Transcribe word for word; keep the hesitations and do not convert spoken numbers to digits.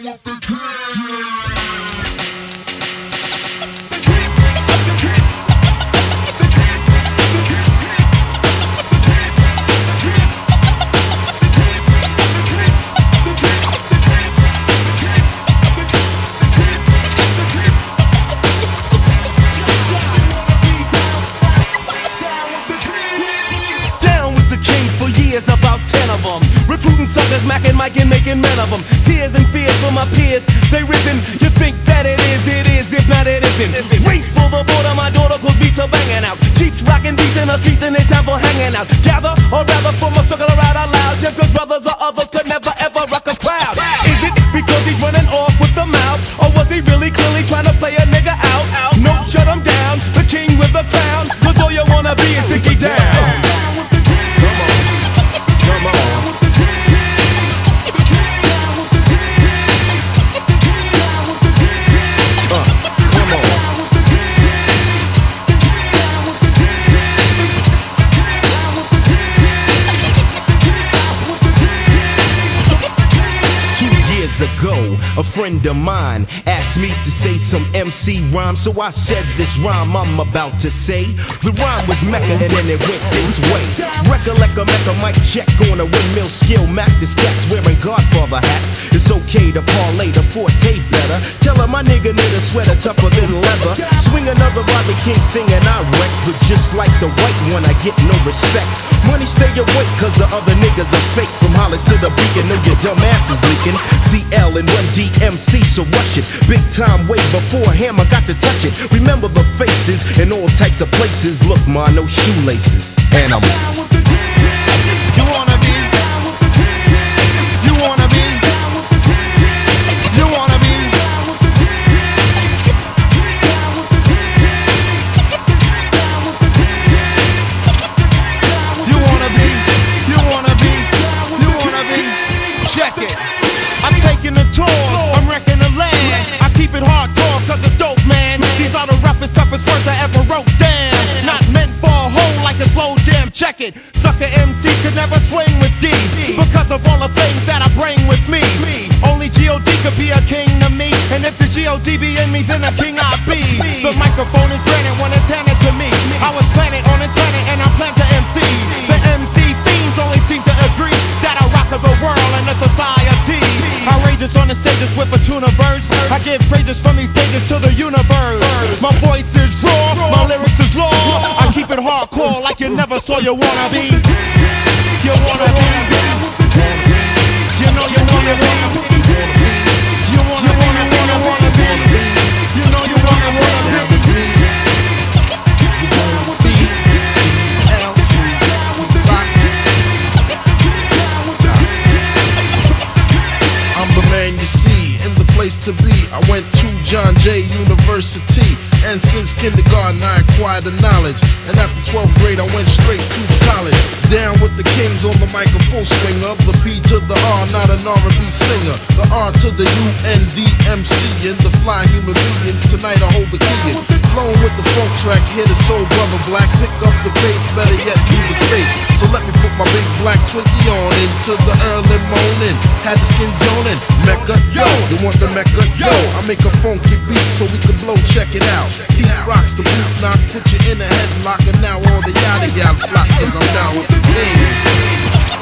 Recruiting suckers, macking, micing, making men of them. Tears and fears for my peers, they risen. You think that it is, it is, if not it isn't. Race for the border, my daughter could beats are banging out. Cheeks rocking beats in the streets and it's time for hanging out. Gather, or rather form a circle around out loud. Just cause brothers or others could never ever rock a crowd. Is it because he's running off with the mouth? Or was he really clearly trying to play a nigga out? No, shut him down, the king with the crown. Cause all you wanna be is Dickie down. Ago, a friend of mine asked me to say some M C rhyme, so I said this rhyme I'm about to say. The rhyme was Mecca and then it went this way. Recollect a Mecca mic check on a windmill skill, Mac the stacks wearing Godfather hats. It's okay to parlay the forte better. Tell him my nigga need a sweater tougher than leather. Swing another Rodney King thing and I wreck, but just like the white one I get no respect. Money stay awake cause the other niggas are fake. From Hollis to the Beacon, know your dumb ass is leaking. C L and Run D M C, so rush it. Big time way before Hammer got to touch it. Remember the faces in all types of places. Look, ma, no shoelaces. And I'm You wanna be? You wanna be? You wanna be? You wanna be? You wanna be? You wanna be? Check it. I'm taking the tours, I'm wrecking the land. I keep it hardcore cause it's dope, man. These are the roughest, toughest words I ever wrote down. Not meant for a hole like a slow jam, check it. Sucker M Cs could never swing with D because of all the things that I bring with me. Only G O D could be a king to me, and if the G O D be in me, then a king I be. The microphone is granted when it's handed to me. I was planted on this planet and I plant the M Cs. The M C fiends only seem to agree that I rock the world and the society. Outrageous on the stages with a tuna verse. I give praises from these stages to the universe. My voice is raw, my lyrics is law. I keep it hardcore like you never saw you wanna be. You wanna be. You know you wanna be. You wanna wanna wanna wanna be. You know you wanna wanna be. Man, you see, in the place to be, I went to John Jay University, and since kindergarten I acquired the knowledge, and after twelfth grade I went straight to college. Down with the kings on the mic, a full swing of the P to the R, not an R and B singer. The R to the U N D M C, and the fly human beings. Tonight I hold the key in. Flowing with the funk track, hit a soul brother black. Pick up the pace, better yet leave the space. So let me put my big black Twinkie on into the early morning. Had the skins yawning. Mecca, yo, you want the Mecca, yo? I make a funky beat so we can blow, check it out. He rocks the boot knock, put you in a headlock, and now all the yada yada flock, cause I'm down with the things.